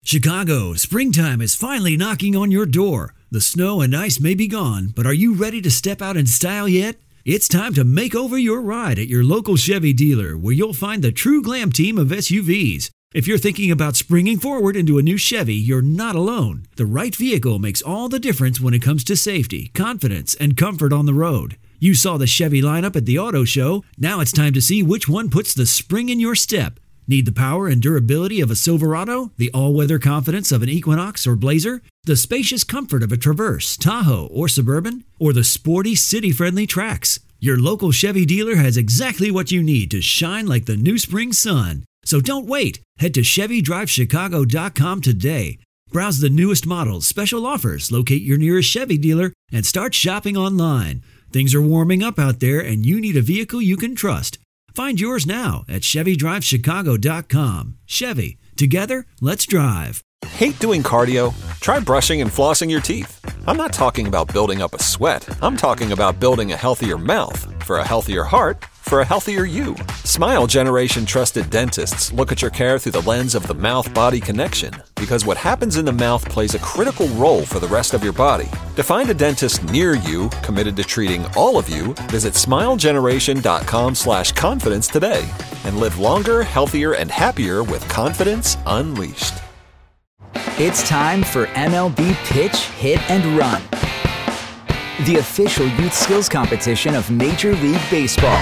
Chicago, springtime is finally knocking on your door. The snow and ice may be gone, but are you ready to step out in style yet? It's time to make over your ride at your local Chevy dealer, where you'll find the true glam team of SUVs. If you're thinking about springing forward into a new Chevy, you're not alone. The right vehicle makes all the difference when it comes to safety, confidence, and comfort on the road. You saw the Chevy lineup at the auto show. Now it's time to see which one puts the spring in your step. Need the power and durability of a Silverado, the all-weather confidence of an Equinox or Blazer, the spacious comfort of a Traverse, Tahoe, or Suburban, or the sporty, city-friendly Trax? Your local Chevy dealer has exactly what you need to shine like the new spring sun. So don't wait. Head to ChevyDriveChicago.com today. Browse the newest models, special offers, locate your nearest Chevy dealer, and start shopping online. Things are warming up out there, and you need a vehicle you can trust. Find yours now at ChevyDriveChicago.com. Chevy. Together, let's drive. Hate doing cardio? Try brushing and flossing your teeth. I'm not talking about building up a sweat. I'm talking about building a healthier mouth for a healthier heart for a healthier you. Smile Generation trusted dentists look at your care through the lens of the mouth-body connection, because what happens in the mouth plays a critical role for the rest of your body. To find a dentist near you committed to treating all of you, visit smilegeneration.com/confidence today and live longer, healthier, and happier with confidence unleashed. It's time for MLB Pitch, Hit, and Run, the official youth skills competition of Major League Baseball.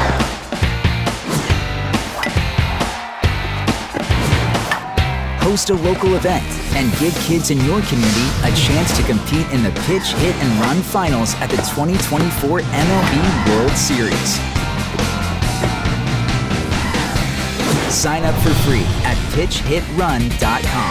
Host a local event and give kids in your community a chance to compete in the Pitch, Hit, and Run finals at the 2024 MLB World Series. Sign up for free at pitchhitrun.com.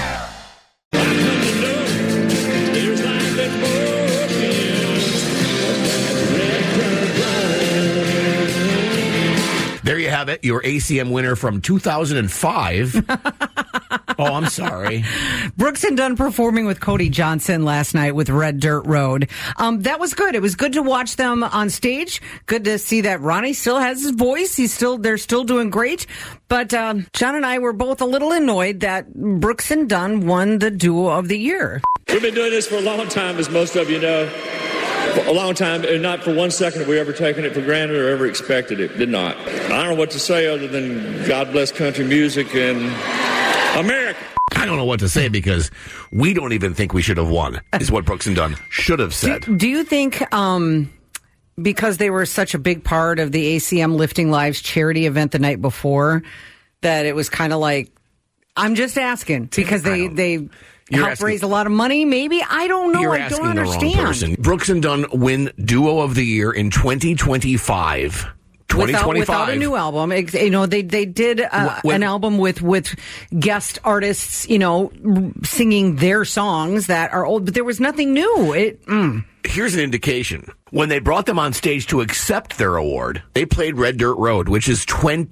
There you have it, your ACM winner from 2005. Oh, I'm sorry. Brooks and Dunn performing with Cody Johnson last night with Red Dirt Road. That was good. It was good to watch them on stage. Good to see that Ronnie still has his voice. They're still doing great. But John and I were both a little annoyed that Brooks and Dunn won the Duo of the Year. We've been doing this for a long time, as most of you know. For a long time, and not for 1 second have we ever taken it for granted or ever expected it. Did not. I don't know what to say other than God bless country music and America. I don't know what to say because we don't even think we should have won, is what Brooks and Dunn should have said. Do you think because they were such a big part of the ACM Lifting Lives charity event the night before, that it was kind of like, I'm just asking, because they help raise a lot of money, maybe? I don't know. I don't understand. The wrong person. Brooks and Dunn win Duo of the Year in 2025. Without a new album. You know, they did an album with guest artists, you know, singing their songs that are old, but there was nothing new. Here's an indication. When they brought them on stage to accept their award, they played Red Dirt Road, which is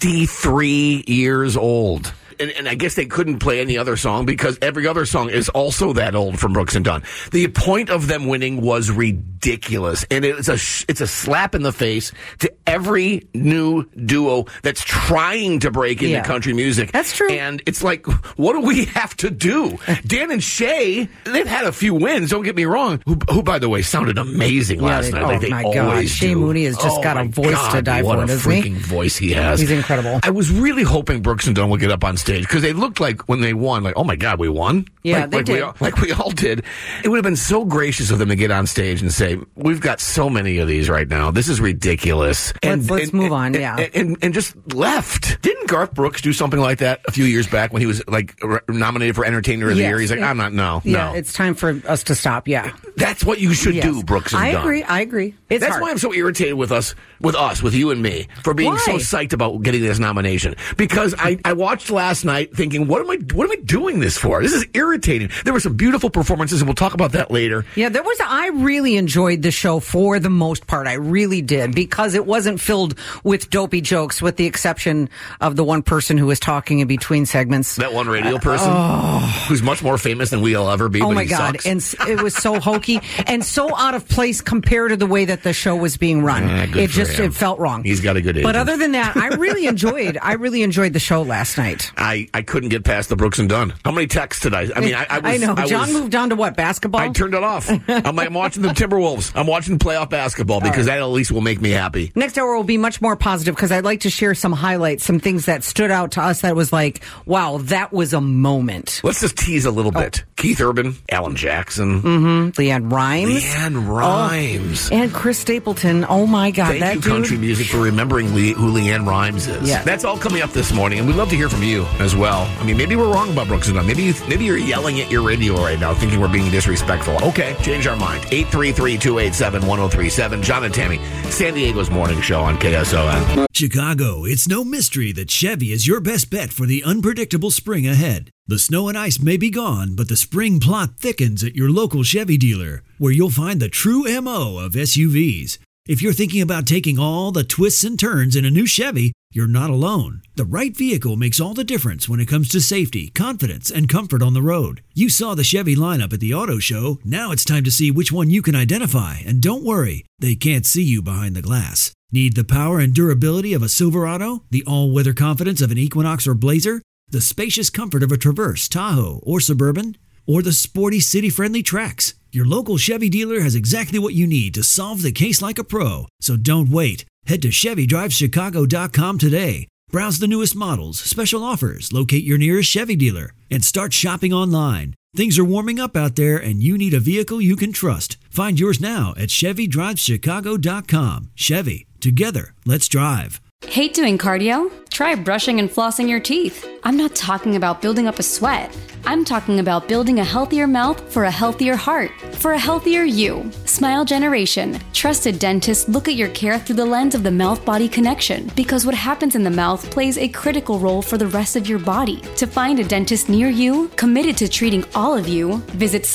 23 years old. And I guess they couldn't play any other song because every other song is also that old from Brooks and Dunn. The point of them winning was ridiculous, and it's a slap in the face to every new duo that's trying to break into country music. That's true. And it's like, what do we have to do? Dan and Shay, they've had a few wins, don't get me wrong, who by the way, sounded amazing last night. Oh, my God. Shay Mooney has just got a voice to die for, doesn't he? What a freaking voice he has. He's incredible. I was really hoping Brooks and Dunn would get up on stage because they looked like when they won, like, oh my God, we won? Yeah, they did. Like we all did. It would have been so gracious of them to get on stage and say, we've got so many of these right now. This is ridiculous. Let's move on, And just left. Didn't Garth Brooks do something like that a few years back when he was like nominated for Entertainer of the Year? He's like, I'm not, no. It's time for us to stop, That's what you should do, Brooks and Dunn. I agree. That's why I'm so irritated with you and me, for being so psyched about getting this nomination. Because I watched last night thinking, what am I doing this for? This is irritating. There were some beautiful performances, and we'll talk about that later. Yeah, I really enjoyed the show for the most part. I really did, because it wasn't filled with dopey jokes, with the exception of the one person who was talking in between segments. That one radio person who's much more famous than we'll ever be. Oh but my he God. Sucks. And it was so hokey and so out of place compared to the way that the show was being run. It felt wrong. He's got a good agent. But other than that, I really enjoyed the show last night. I couldn't get past the Brooks and Dunn. How many texts did I? I mean, I know. John moved on to what, basketball? I turned it off. I'm watching the Timberwolves. I'm watching playoff basketball because that at least will make me happy. Next hour will be much more positive because I'd like to share some highlights, some things that stood out to us that was like, wow, that was a moment. Let's just tease a little bit. Keith Urban, Alan Jackson. Leanne Rimes. And Chris Stapleton. Oh, my God. Thank you, country music, for remembering who Leanne Rimes is. Yeah. That's all coming up this morning, and we'd love to hear from you as well. I mean, maybe we're wrong about Brooks and Dunn. Maybe you're yelling at your radio right now thinking we're being disrespectful. Okay, change our mind. 833-287-1037. John and Tammy, San Diego's morning show on KSON. Chicago, it's no mystery that Chevy is your best bet for the unpredictable spring ahead. The snow and ice may be gone, but the spring plot thickens at your local Chevy dealer, where you'll find the true MO of SUVs. If you're thinking about taking all the twists and turns in a new Chevy, you're not alone. The right vehicle makes all the difference when it comes to safety, confidence, and comfort on the road. You saw the Chevy lineup at the auto show. Now it's time to see which one you can identify. And don't worry, they can't see you behind the glass. Need the power and durability of a Silverado? The all-weather confidence of an Equinox or Blazer? The spacious comfort of a Traverse, Tahoe, or Suburban? Or the sporty city-friendly Trax? Your local Chevy dealer has exactly what you need to solve the case like a pro. So don't wait. Head to ChevyDriveChicago.com today. Browse the newest models, special offers, locate your nearest Chevy dealer, and start shopping online. Things are warming up out there, and you need a vehicle you can trust. Find yours now at ChevyDriveChicago.com. Chevy. Together, let's drive. Hate doing cardio? Try brushing and flossing your teeth. I'm not talking about building up a sweat. I'm talking about building a healthier mouth for a healthier heart, for a healthier you. Smile Generation. Trusted dentists look at your care through the lens of the mouth-body connection, because what happens in the mouth plays a critical role for the rest of your body. To find a dentist near you, committed to treating all of you, visit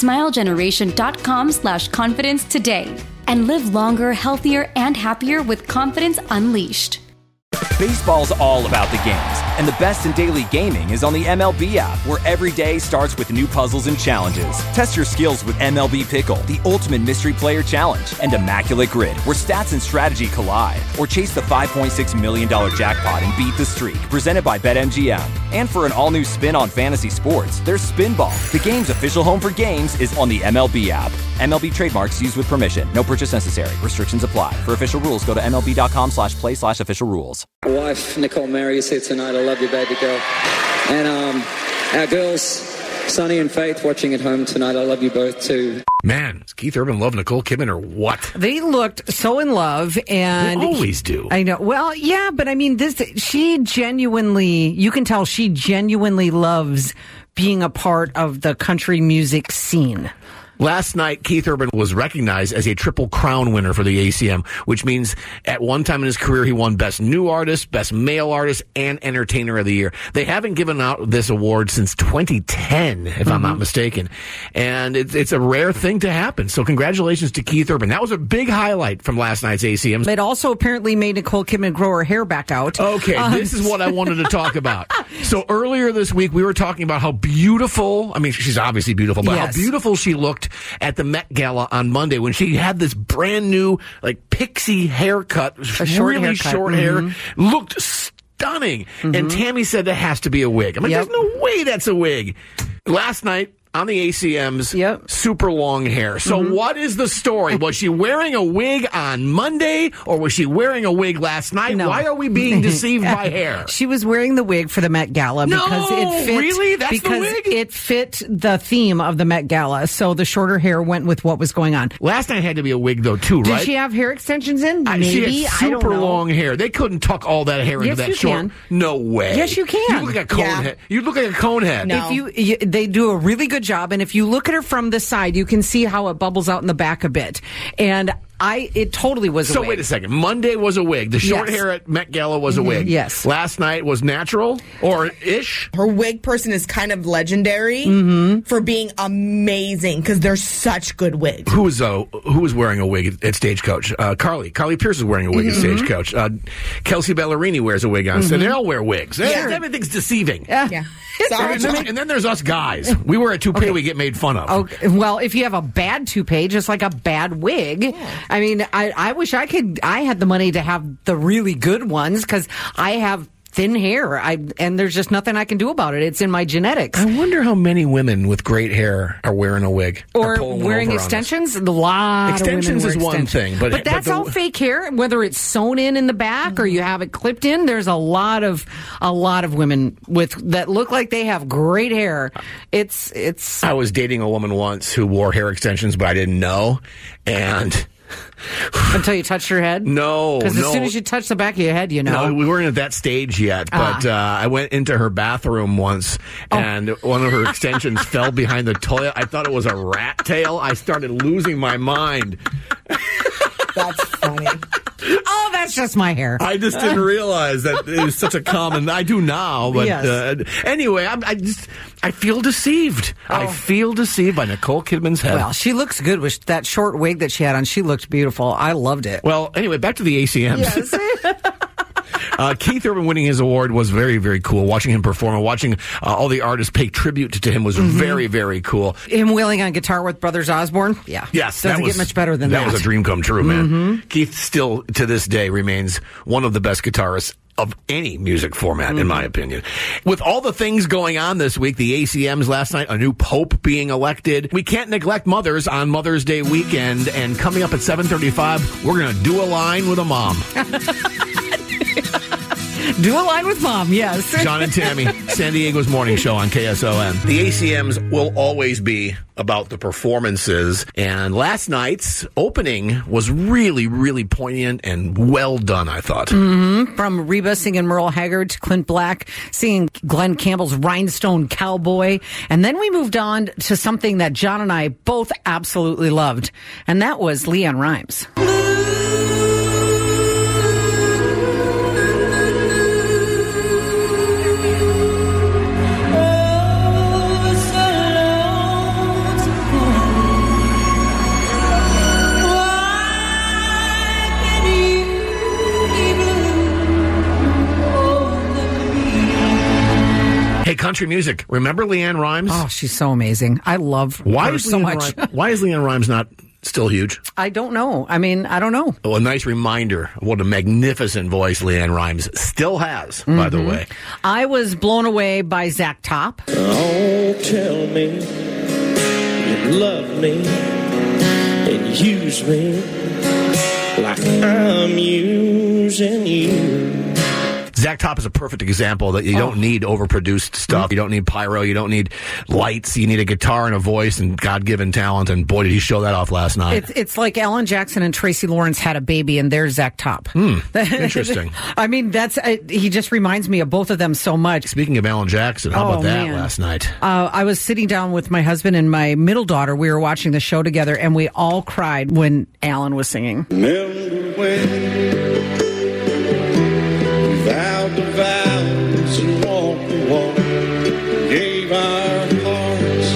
smilegeneration.com/confidence today and live longer, healthier, and happier with confidence unleashed. Baseball's all about the games, and the best in daily gaming is on the MLB app, where every day starts with new puzzles and challenges. Test your skills with MLB Pickle, the ultimate mystery player challenge, and Immaculate Grid, where stats and strategy collide. Or chase the $5.6 million jackpot and beat the streak, presented by BetMGM. And for an all-new spin on fantasy sports, there's Spinball. The game's official home for games is on the MLB app. MLB trademarks used with permission. No purchase necessary. Restrictions apply. For official rules, go to MLB.com/play/official rules. Wife Nicole Mary is here tonight. I love you, baby girl. And our girls, Sonny and Faith, watching at home tonight. I love you both too. Man, does Keith Urban love Nicole Kidman or what? They looked so in love, and they always do. I know. Well, yeah, but I mean, she genuinely, you can tell she genuinely loves being a part of the country music scene. Last night, Keith Urban was recognized as a Triple Crown winner for the ACM, which means at one time in his career, he won Best New Artist, Best Male Artist, and Entertainer of the Year. They haven't given out this award since 2010, if I'm not mistaken. And it's a rare thing to happen. So congratulations to Keith Urban. That was a big highlight from last night's ACM. It also apparently made Nicole Kidman grow her hair back out. Okay, this is what I wanted to talk about. So earlier this week, we were talking about how beautiful, I mean, she's obviously beautiful, but how beautiful she looked at the Met Gala on Monday when she had this brand new, like, pixie haircut, really short hair, looked stunning. And Tammy said that has to be a wig. I'm like, there's no way that's a wig. Last night, on the ACM's super long hair. So what is the story? Was she wearing a wig on Monday, or was she wearing a wig last night? No. Why are we being deceived by hair? She was wearing the wig for the Met Gala because it fit. Really? That's the wig? It fit the theme of the Met Gala. So the shorter hair went with what was going on. Last night had to be a wig, though, too, right? Did she have hair extensions in? Maybe. She had super long hair. They couldn't tuck all that hair into that short. No way. Yes, you can. You look like a cone head. You look like a cone head. No. They do a really good job, and if you look at her from the side, you can see how it bubbles out in the back a bit. And it totally was a wig. So wait a second. Monday was a wig. The short hair at Met Gala was a wig. Yes. Last night was natural or ish. Her wig person is kind of legendary for being amazing because they're such good wigs. Who was wearing a wig at Stagecoach? Carly Pierce is wearing a wig at Stagecoach. Kelsey Ballerini wears a wig on. So they all wear wigs. Everything's deceiving. Yeah. And then there's us guys. We wear a toupee, we get made fun of. Okay. Well, if you have a bad toupee, just like a bad wig, I mean, I wish I had the money to have the really good ones, because I have thin hair. And there's just nothing I can do about it. It's in my genetics. I wonder how many women with great hair are wearing a wig or wearing extensions. A lot extensions of women is one thing, but that's all fake hair. Whether it's sewn in the back or you have it clipped in, there's a lot of women that look like they have great hair. It's. I was dating a woman once who wore hair extensions, but I didn't know, and. Until you touched her head? No. Because as soon as you touch the back of your head, you know. No, we weren't at that stage yet, but I went into her bathroom once, and one of her extensions fell behind the toilet. I thought it was a rat tail. I started losing my mind. That's funny. Oh, that's just my hair. I just didn't realize that it was such a common. I do now, but yes. Anyway, I feel deceived. I feel deceived by Nicole Kidman's head. Well, she looks good with that short wig that she had on. She looked beautiful. I loved it. Well, anyway, back to the ACMs. Yes. Keith Urban winning his award was very, very cool. Watching him perform and watching all the artists pay tribute to him was very, very cool. Him wheeling on guitar with Brothers Osborne? Yeah. Yes. Doesn't get much better than that. That was a dream come true, man. Keith still, to this day, remains one of the best guitarists of any music format, in my opinion. With all the things going on this week, the ACMs last night, a new pope being elected, we can't neglect mothers on Mother's Day weekend. And coming up at 7:35, we're going to do a line with a mom. Do a line with Mom, yes. John and Tammy, San Diego's morning show on KSON. The ACMs will always be about the performances, and last night's opening was really, really poignant and well done, I thought. From Reba singing Merle Haggard to Clint Black singing Glenn Campbell's Rhinestone Cowboy. And then we moved on to something that John and I both absolutely loved, and that was LeAnn Rimes. Hey, country music. Remember LeAnn Rimes? Oh, she's so amazing. I love her so much. Why is LeAnn Rimes not still huge? I don't know. I don't know. Well, a nice reminder of what a magnificent voice LeAnn Rimes still has, by the way. I was blown away by Zach Top. Oh, tell me you love me and use me like I'm using you. Zach Top is a perfect example that you don't need overproduced stuff. You don't need pyro. You don't need lights. You need a guitar and a voice and God-given talent. And boy, did he show that off last night. It's like Alan Jackson and Tracy Lawrence had a baby, and there's Zach Top. Interesting. He just reminds me of both of them so much. Speaking of Alan Jackson, how about that last night? I was sitting down with my husband and my middle daughter. We were watching the show together, and we all cried when Alan was singing. Remember when vowed the vows and walked the walk, gave our hearts,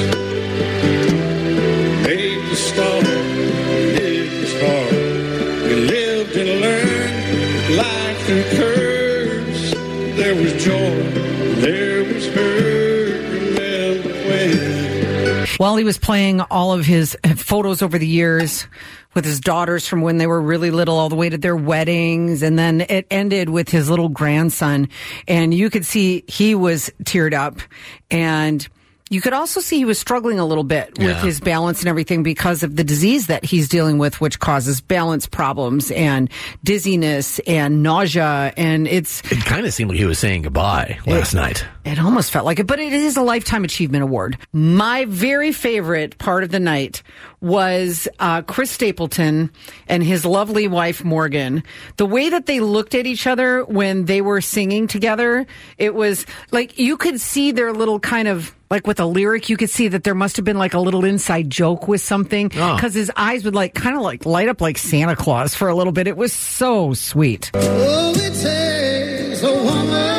made the start, lived the start. We lived and learned life through curves. There was joy, there was hurt. Remember when. While he was playing all of his photos over the years with his daughters from when they were really little all the way to their weddings. And then it ended with his little grandson. And you could see he was teared up. And you could also see he was struggling a little bit with his balance and everything because of the disease that he's dealing with, which causes balance problems and dizziness and nausea. And it kind of seemed like he was saying goodbye last night. It almost felt like it, but it is a Lifetime Achievement Award. My very favorite part of the night was Chris Stapleton and his lovely wife, Morgan. The way that they looked at each other when they were singing together, it was like you could see their little kind of, like with a lyric, you could see that there must have been like a little inside joke with something because his eyes would kind of light up like Santa Claus for a little bit. It was so sweet. Oh, it takes a woman.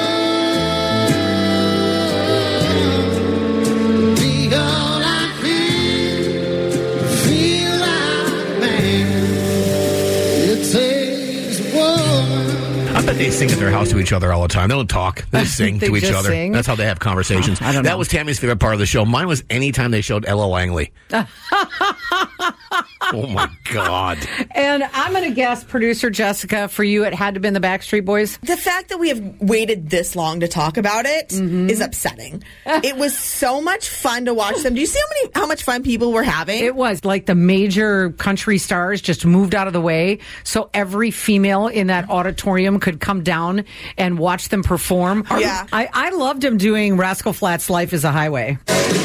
I bet they sing at their house to each other all the time. They don't talk. They just sing to each other. Sing? That's how they have conversations. I don't know. That was Tammy's favorite part of the show. Mine was anytime they showed Ella Langley. Oh, my God. And I'm going to guess, producer Jessica, for you, it had to have been the Backstreet Boys. The fact that we have waited this long to talk about it is upsetting. It was so much fun to watch them. Do you see how much fun people were having? It was like the major country stars just moved out of the way so every female in that auditorium could come down and watch them perform. Yeah. I loved them doing Rascal Flatts' Life is a Highway.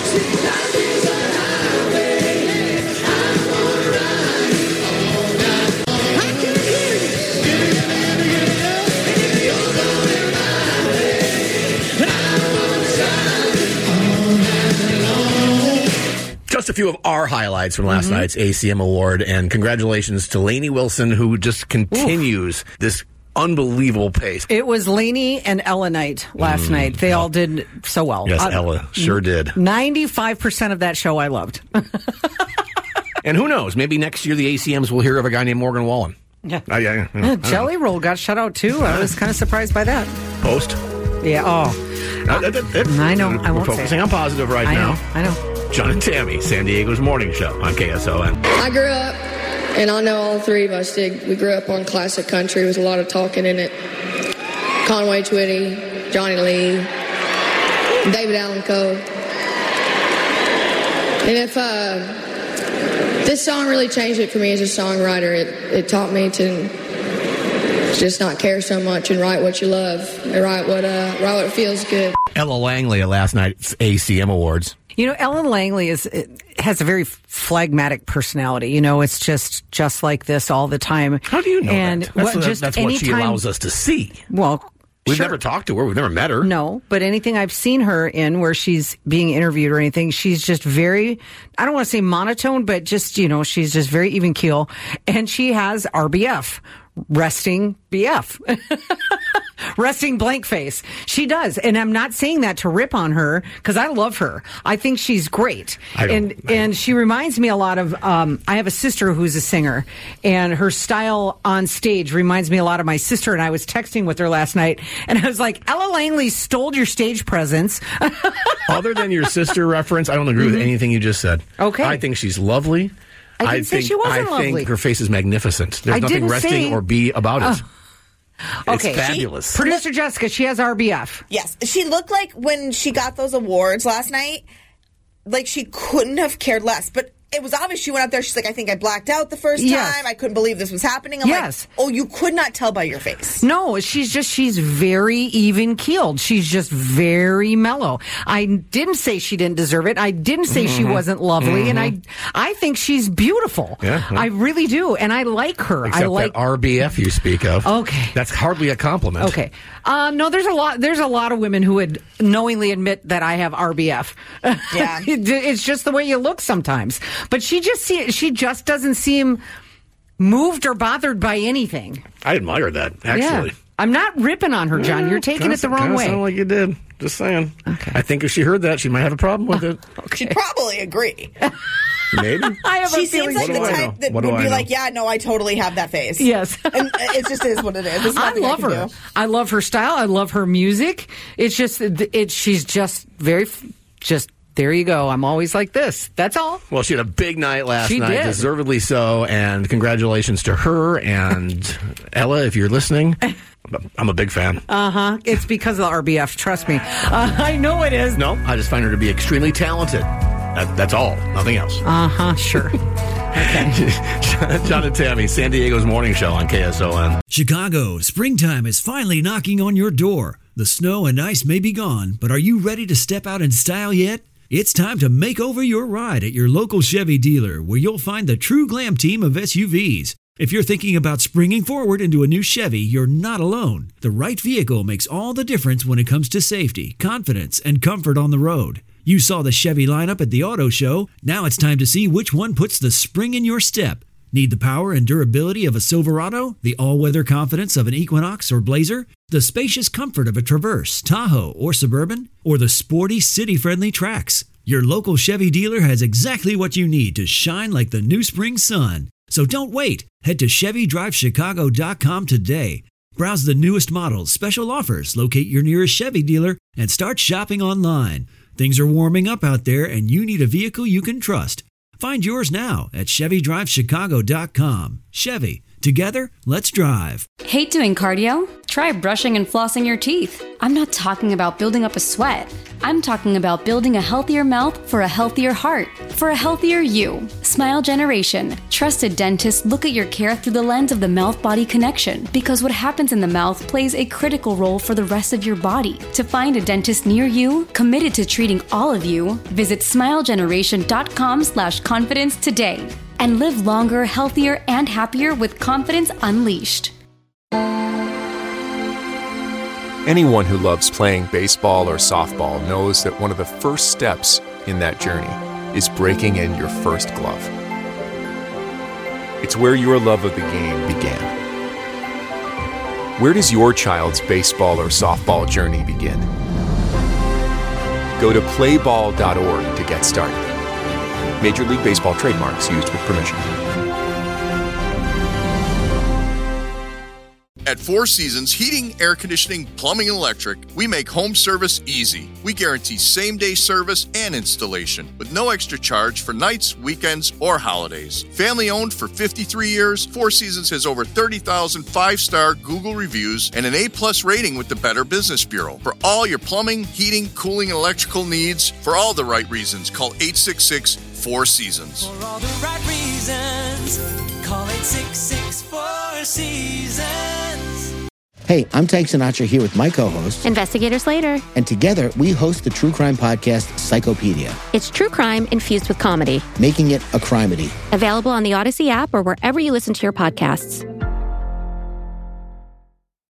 Just a few of our highlights from last night's ACM Award, and congratulations to Lainey Wilson, who just continues this unbelievable pace. It was Lainey and Ella night last night. They all did so well. Yes, Ella sure did. 95% of that show I loved. And who knows, maybe next year the ACMs will hear of a guy named Morgan Wallen. Yeah. Jelly Roll got shut out too. I was kind of surprised by that. Post. Yeah. Oh. I know. I won't We're focusing on positive right now. I know. John and Tammy, San Diego's morning show on KSON. I grew up, and I know all three of us did. We grew up on classic country with a lot of talking in it. Conway Twitty, Johnny Lee, David Allan Coe. And if this song really changed it for me as a songwriter, it taught me to just not care so much and write what you love and write what feels good. Ella Langley at last night's ACM Awards. You know, Ellen Langley has a very phlegmatic personality. You know, it's just like this all the time. How do you know and that? That's what she allows us to see. Well, we've never talked to her. We've never met her. No, but anything I've seen her in where she's being interviewed or anything, she's just very, I don't want to say monotone, but just, you know, she's just very even keel. And she has RBF. Resting BF. Resting blank face. She does. And I'm not saying that to rip on her because I love her. I think she's great. And she reminds me a lot of, I have a sister who's a singer, and her style on stage reminds me a lot of my sister. And I was texting with her last night, and I was like, Ella Langley stole your stage presence. Other than your sister reference, I don't agree with anything you just said. Okay. I think she's lovely. I didn't say she wasn't lovely. I think her face is magnificent. There's nothing resting or be about it. Okay. It's fabulous. Producer Jessica, she has RBF. Yes. She looked like when she got those awards last night, like she couldn't have cared less. But it was obvious she went up there. She's like, I think I blacked out the first time. I couldn't believe this was happening. I'm like, oh, you could not tell by your face. No, she's very even keeled. She's just very mellow. I didn't say she didn't deserve it. I didn't say she wasn't lovely. And I think she's beautiful. Yeah. I really do. And I like her. Except I like that RBF you speak of. Okay. That's hardly a compliment. Okay. No, there's a lot of women who would knowingly admit that I have RBF. Yeah. It's just the way you look sometimes. But she just doesn't seem moved or bothered by anything. I admire that, actually. Yeah. I'm not ripping on her, John. You're taking it the wrong way. Sound like you did. Just saying. Okay. I think if she heard that, she might have a problem with it. Okay. She'd probably agree. Maybe. I have she a seems feeling. like the type that would be like, yeah, no, I totally have that face. Yes. And it just is what it is. I love her. I love her style. I love her music. It's just, she's just very, just, there you go. I'm always like this. That's all. Well, she had a big night last night, did. deservedly so, and congratulations to her and Ella, if you're listening. I'm a big fan. Uh-huh. It's because of the RBF. Trust me. I know it is. No, I just find her to be extremely talented. That's all. Nothing else. Uh-huh. Sure. Okay. John and Tammy, San Diego's morning show on KSON. Chicago, springtime is finally knocking on your door. The snow and ice may be gone, but are you ready to step out in style yet? It's time to make over your ride at your local Chevy dealer, where you'll find the true glam team of SUVs. If you're thinking about springing forward into a new Chevy, you're not alone. The right vehicle makes all the difference when it comes to safety, confidence, and comfort on the road. You saw the Chevy lineup at the auto show. Now it's time to see which one puts the spring in your step. Need the power and durability of a Silverado, the all-weather confidence of an Equinox or Blazer, the spacious comfort of a Traverse, Tahoe, or Suburban, or the sporty, city-friendly Trax? Your local Chevy dealer has exactly what you need to shine like the new spring sun. So don't wait. Head to ChevyDriveChicago.com today. Browse the newest models, special offers, locate your nearest Chevy dealer, and start shopping online. Things are warming up out there, and you need a vehicle you can trust. Find yours now at ChevyDriveChicago.com. Chevy, together, let's drive. Hate doing cardio? Try brushing and flossing your teeth. I'm not talking about building up a sweat. I'm talking about building a healthier mouth for a healthier heart, for a healthier you. Smile Generation. Trusted dentists look at your care through the lens of the mouth-body connection, because what happens in the mouth plays a critical role for the rest of your body. To find a dentist near you, committed to treating all of you, visit smilegeneration.com/confidence today. And live longer, healthier, and happier with confidence unleashed. Anyone who loves playing baseball or softball knows that one of the first steps in that journey is breaking in your first glove. It's where your love of the game began. Where does your child's baseball or softball journey begin? Go to playball.org to get started. Major League Baseball trademarks used with permission. At Four Seasons Heating, Air Conditioning, Plumbing, and Electric, we make home service easy. We guarantee same-day service and installation with no extra charge for nights, weekends, or holidays. Family-owned for 53 years, Four Seasons has over 30,000 five-star Google reviews and an A+ rating with the Better Business Bureau. For all your plumbing, heating, cooling, and electrical needs, for all the right reasons, call 866-4 Seasons. For all the right reasons, call 866-4 Seasons. Hey, I'm Tank Sinatra here with my co-host, Investigator Slater. And together, we host the true crime podcast, Psychopedia. It's true crime infused with comedy. Making it a crimedy. Available on the Odyssey app or wherever you listen to your podcasts.